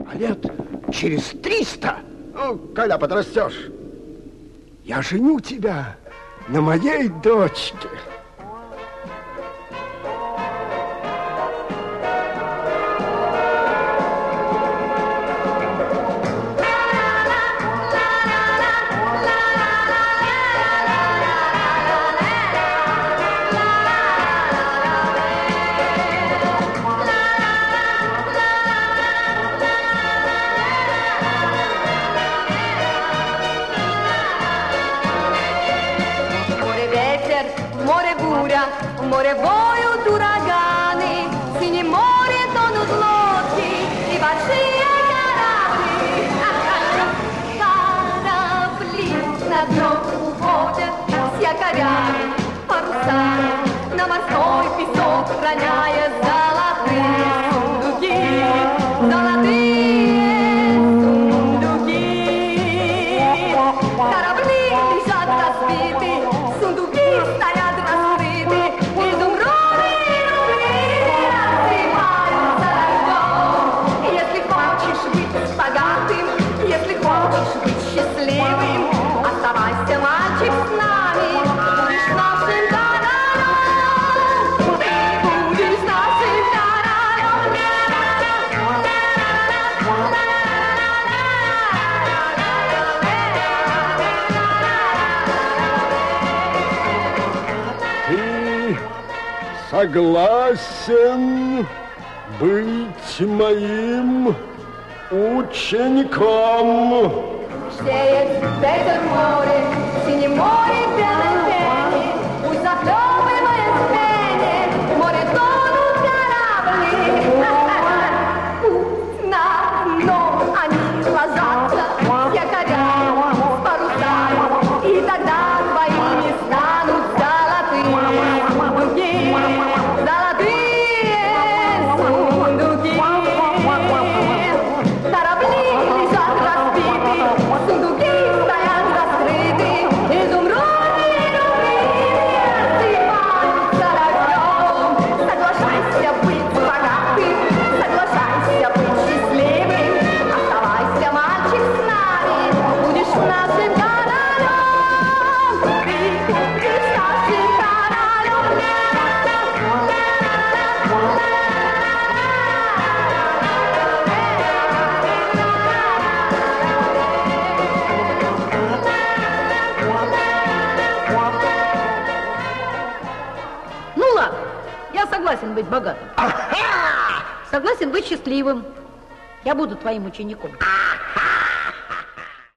А лет через 300, Ну, когда подрастешь. я женю тебя на моей дочке. Море воют ураганы, в синем море тонут лодки и большие корабли. Корабли на дно уходят с якорями, парусами, на морской песок роняя золотые сундуки, золотые сундуки. Корабли лежат разбиты, сундуки стоят раскрыты. Если хочешь быть счастливым, оставайся, мальчик, с нами. Будешь нашим королем, ты будешь нашим королем. Ты согласен быть моим учеником? Сеет ветер в море, в синем море белой пене, пусть захлебывает пене, в море тонут корабли. Пусть на дно они ложатся с якорями, с парусами, и тогда твоими станут золотые сундуки, золотые сундуки. Корабли лежат разбиты, сундуки стоят раскрыты, изумрудные рубины рассыпаются дождем. Соглашайся быть богатым, соглашайся быть счастливым, оставайся, мальчик, с нами, будешь нашим королем, ты будешь нашим королем. Ну ладно, я согласен быть богатым. Согласен быть счастливым. Я буду твоим учеником.